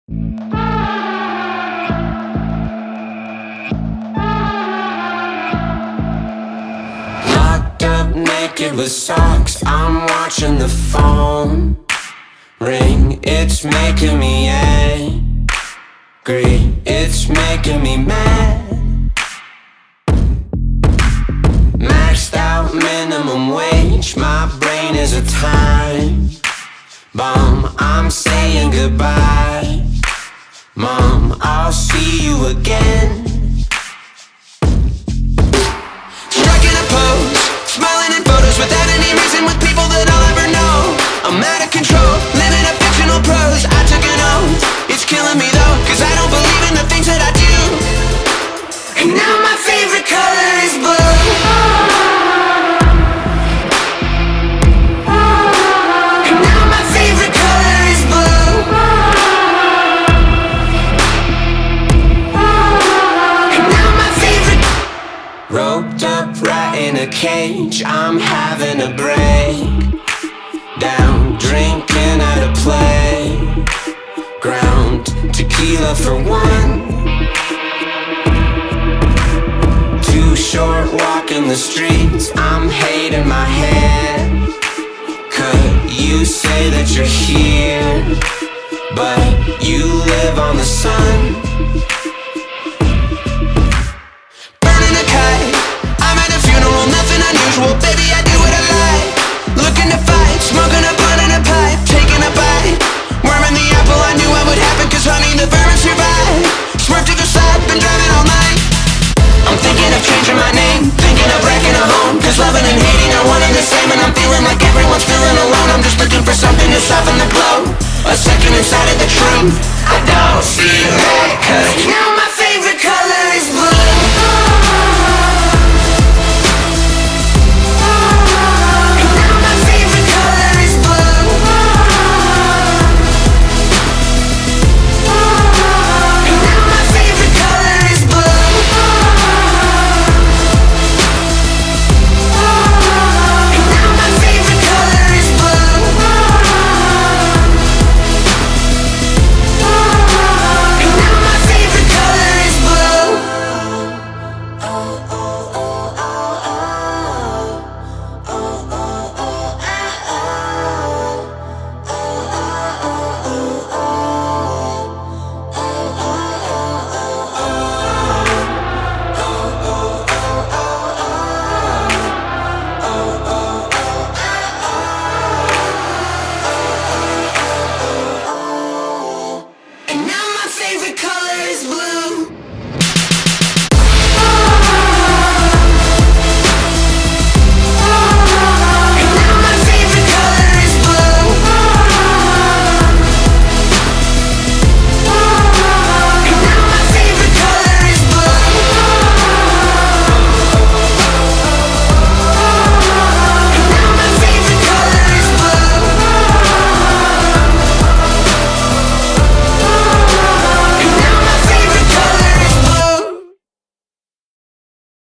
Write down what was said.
Locked up naked with socks, I'm watching the phone ring. It's making me angry, it's making me mad. Maxed out minimum wage, my brain is a time bomb. I'm saying goodbye, Mom, I'll see you again. Striking a pose, smiling in photos without any reason, with people that I'll ever know. I'm out of control, living a fictional prose. I took an oath, it's killing me though, cause I don't believe in the things that I do. And now my favorite color is blue. And now my favorite color is blue. And now my favorite. Roped up right in a cage, I'm having a break down, drinking at a playground. Tequila for one. Too short walking the streets, I'm hating my head. Could you say that you're here, but you live on the sun? Burning a kite, I'm at a funeral, nothing unusual. Baby, I do what I like, looking to fight, smoking a